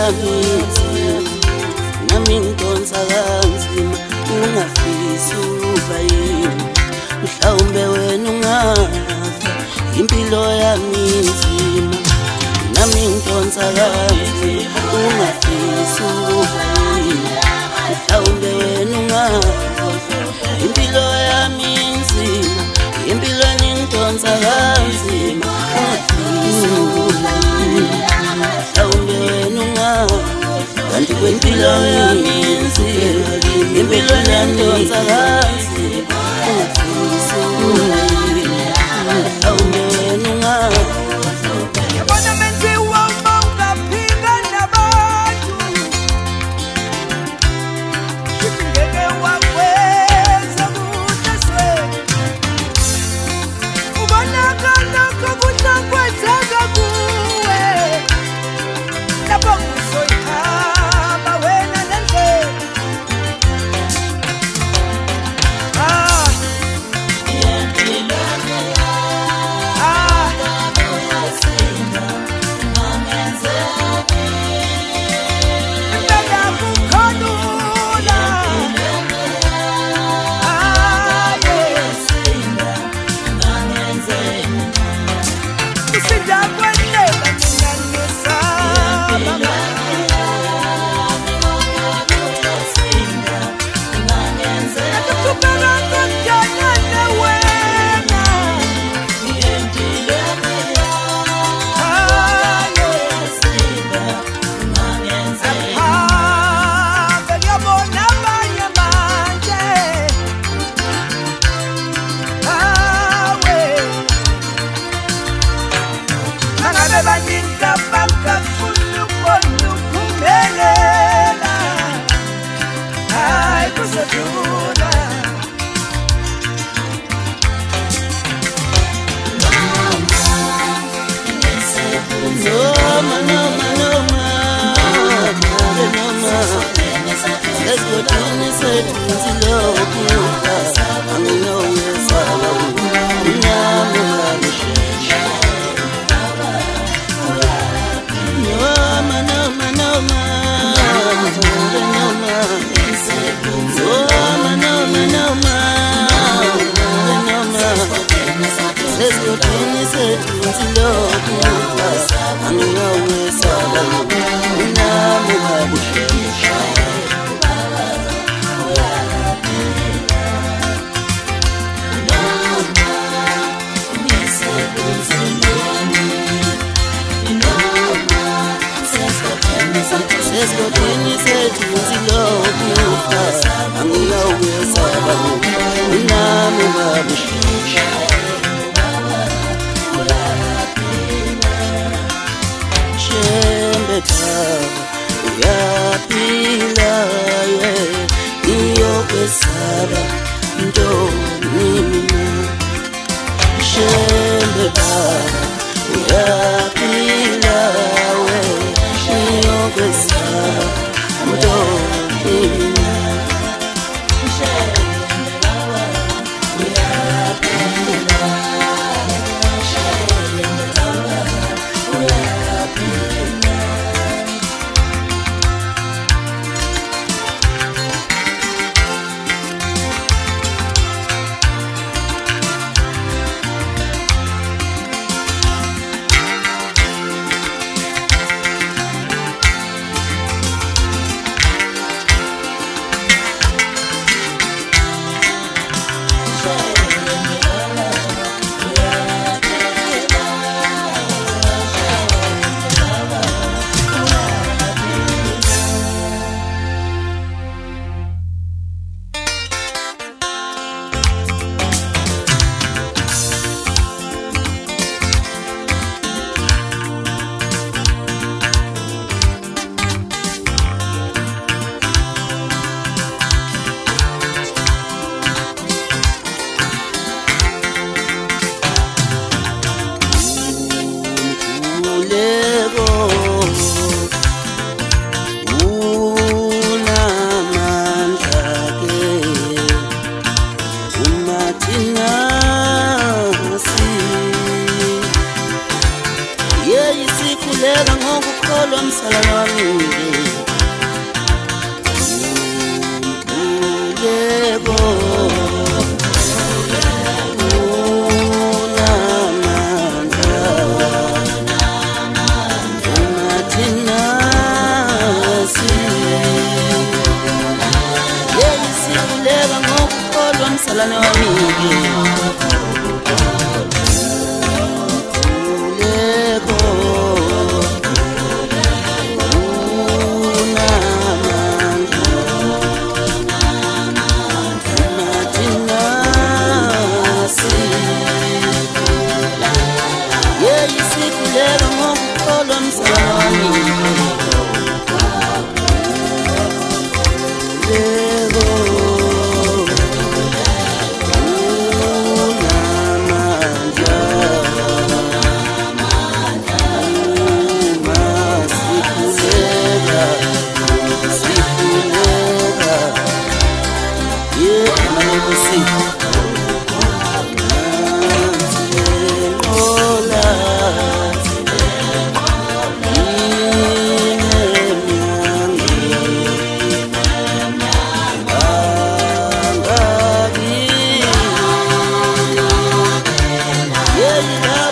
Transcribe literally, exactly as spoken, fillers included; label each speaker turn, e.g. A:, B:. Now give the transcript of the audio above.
A: yami nami ngidonsa kanzima ungafisi ukuba yini mhlawumbe wena ungafa impilo yami nzima nami ngidonsa kanzima ungafisi ukuba yini mhlawumbe wena ungafa impilo yami nzima impilo ngidonsa kanzima ungafisi ukuba yini mhlawumbe wena ungafa kanti kwempilo yami nzima impilo ngidonsa kanzima ungafisi ukuba yini mhlawumbe wena ungafa
B: Yabona menziwa uma ungaphinga nabantu Shithi ngeke wakwenza kuhle swe Ubonakala kokudla kwenzeka kuwe Lapho kuzoyihamba wena nendlela Ah
A: sikhuleka ngokukholwa umsalalo wami yebo salane wami uleko unamanzi yeyisikhuleka ngokukholwa umsalane wami yeah.